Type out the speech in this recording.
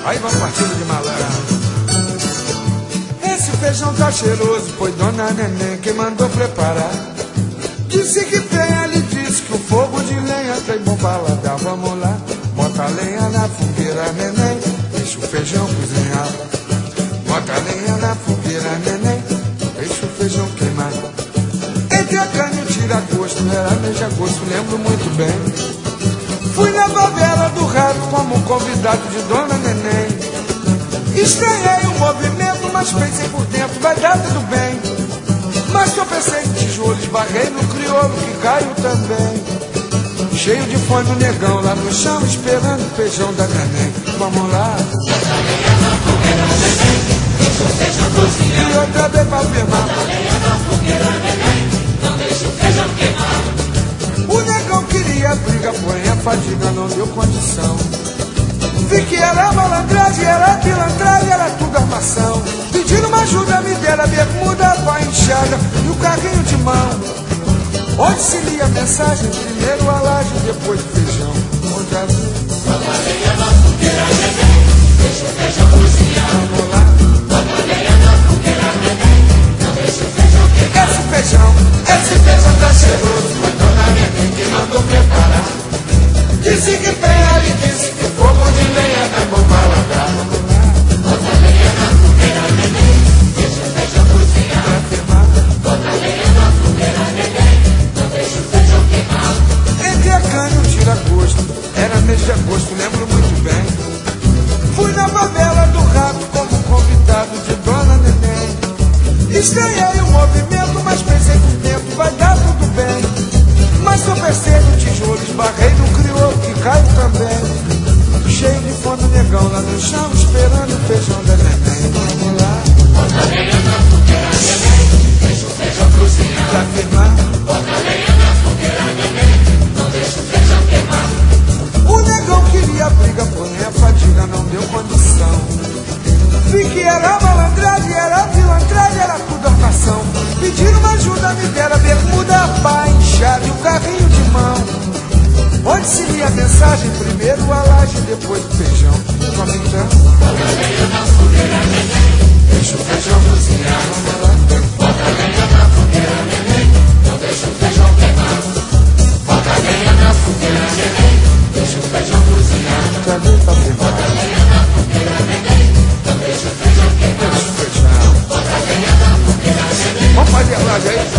Aí vamos partindo de malandro. Esse feijão tá cheiroso, foi Dona Neném quem mandou preparar. Disse que tem, ele disse que o fogo de lenha tem bom paladar. Vamos lá, bota a lenha na fogueira, Neném, deixa o feijão cozinhar. Bota a lenha na fogueira, Neném, deixa o feijão queimar. Entre a carne e o tira-gosto, era mês de agosto, lembro muito bem. Fui na favela do rato como convidado de Dona Neném. Estranhei o movimento, mas pensei por dentro, vai dar tudo bem. Mas tropecei em tijolo, esbarrei no crioulo que caiu também. Cheio de fome o negão lá no chão, esperando o feijão da Neném. Vamos lá. Bota a lenha na fogueira, Neném, deixa o feijão cozinhar. E outra vez pra afirmar. Bota a lenha na fogueira, Neném, não deixa o feijão queimar. O negão queria briga, porém a fadiga não deu condição. Vi que era malandragem, era pilantragem, era tudo armação. Pedindo uma ajuda, me deram a bermuda, a enxada e o carrinho de mão. Onde se lia a mensagem, primeiro a laje, depois o feijão. Onde havia... Bota a lenha na fogueira, Neném, deixa o feijão cozinhar. Vamos lá. Bota a lenha na fogueira, Neném, não deixa o feijão queimar. Esse feijão tá cheiroso, foi Dona Neném que mandou preparar. Disse que tem, ele disse que fogo de lenha é bom paladar. Bota a lenha na fogueira, Neném, deixa o feijão cozinhar. Bota a lenha na fogueira, Neném, não deixa o feijão queimar. Entre a cana e o tira-gosto, era mês de agosto, lembro muito bem. Fui na favela do rato como convidado de Dona Neném. Estranhei o movimento, mas pensei por dentro, vai dar tudo bem. Mas tropecei no tijolo, esbarrei no crioulo que caiu também. Cheio de fome o negão lá no chão, esperando o feijão da Neném. Vamos lá. Bota a lenha na fogueira, Neném, deixa o feijão cozinhar. Pra firmar. Bota a lenha na fogueira, Neném, não deixa o feijão queimar. O negão queria briga, porém a fadiga não deu condição. Vi que era malandragem, era pilantragem, era tudo armação. Pediram uma ajuda, me deram a bermuda, a pá, enxada e o carrinho de mão. Onde se lia a mensagem, primeiro a laje, depois o feijão. Vamos então. Bota a lenha na fogueira, Neném, deixa o feijão cozinhar. Vamos lá. Bota a lenha na fogueira, Neném, não deixa o feijão queimar. Bota a lenha na fogueira, Neném, deixa o feijão cozinhar. Outra vez pra firmar. Bota a lenha na fogueira, Neném, não deixa o feijão queimar. Feijão. Bota a lenha na fogueira, Neném. Vamos fazer a laje aí.